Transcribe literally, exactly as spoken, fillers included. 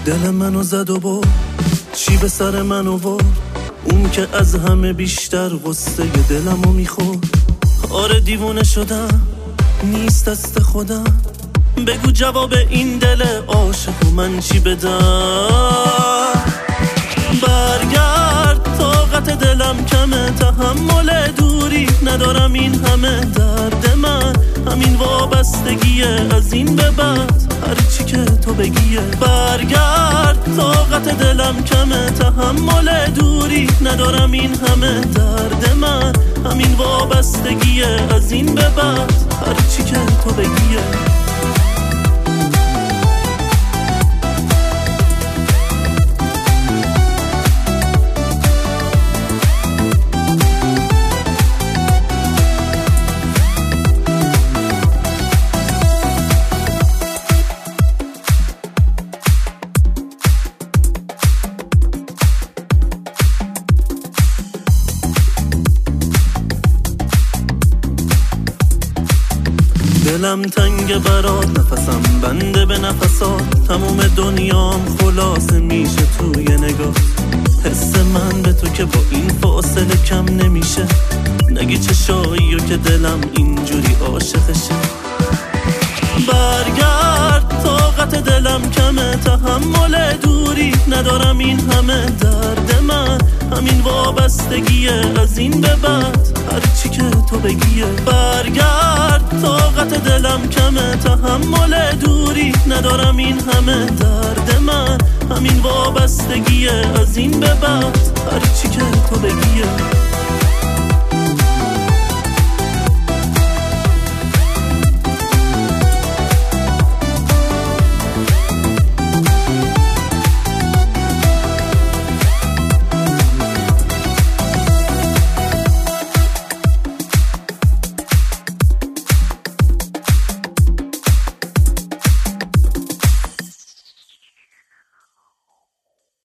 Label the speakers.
Speaker 1: دل منو زد و برد، چی به سر منو برد، اون که از همه بیشتر غصه دلمو میخورد. آره دیوونه شدم، نیست دست خودم، بگو جواب این دل عاشق و من چی بدم. برگرد، طاقت دلم کمه، تحمل دوری ندارم، این همه درد من همین وابستگیه، از این به بعد هرچی که تو بگیه. برگرد، طاقت دلم کمه، تحمل دوری ندارم، این همه درد من همین وابستگیه، از این به بعد هرچی که تو بگیه. دلم تنگ برات، نفسم بنده به نفسات، تموم دنیام خلاصه میشه توی نگاه. حس من به تو که با این فاصله کم نمیشه، نگی چشایی و که دلم اینجوری عاشقشه. برگرد، طاقت دلم کمه، تحمل دوری ندارم، این همه درد من همین وابستگیه، از این به بعد هرچی که تو بگیه. برگرد، طاقت دلم کمه، تحمل دوری ندارم، این همه درد من همین وابستگیه، از این به بعد هرچی که تو بگیه.